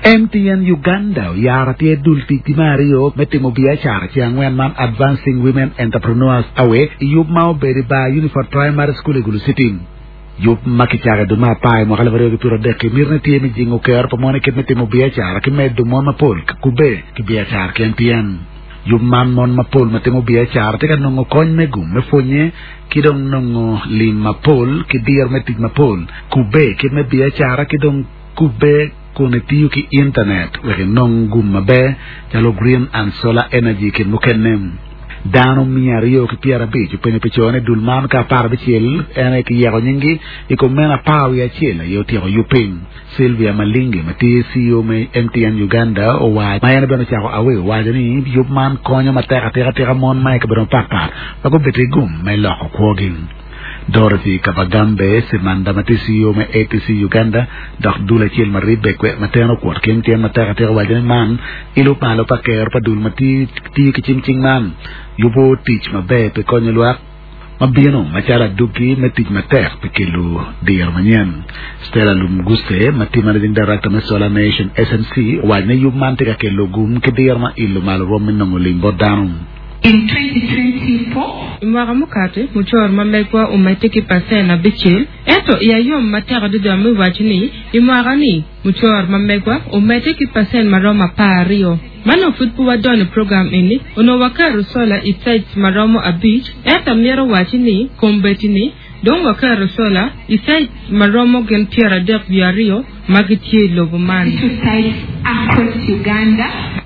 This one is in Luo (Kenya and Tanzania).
MTN Uganda yarati dulti timario metimo biachara chiangwen man Advancing Women Entrepreneurs Awe yub mau beri ba Unified Primary School gulu sitin yub makichaga duma pai mo kala vare pura de ke mirne tiemi jingo ker pamone ke metimo biachara ke meddu mon mapol kube ke biachara ke MTN yub man mon mapol metimo biachara te kanongo kon megum me fonye kidong nongo lim mapol ke dir metik mapol kube ke me biachara kidong kube konektiyo ki internet weke non gumma be jalo green and solar energy ke mukenem dano miario ki piara be ci pene pecione dul man ka par be ciel ene ki yego nyingi iko mena paw ya ciel yo tiro yuping Sylvia Malingi mati CEO me MTN Uganda o wa mayana beno chako awe wa jani yup man konyo mateka tera mon mai ke beno papa bako bete gum me loko kwogin Dorothy Kabagambe semanda matisiyo me ATC Uganda dak dula chil maribe kwe mateno kwat kem tien mataka tera wajan man ilu palo pa ker pa dul mati ti kichimching man yubo teach mabe pe konyo luak mabino machala duki metich matek pe kilo dear manyan Stella Lumguste mati managing director me Solar Nation SNC wajne yub man teka kilo gum ke dear ma ilu malo romin nangulimbo danum. In 2024, Mwaramukate, Muchor Mamekwa umeteki pase na bichil, eto ya yom matera de dami wajini, imwarani, Muchor Mamekwa umeteki pase maroma pario. Mano futbu wa doni program ini, unawakaru sola isites maromo a beach, eta miero wajini, kombetini, don wakaru sola isites maromo gen piera dek viario, magitie lobumani. To sites across Uganda.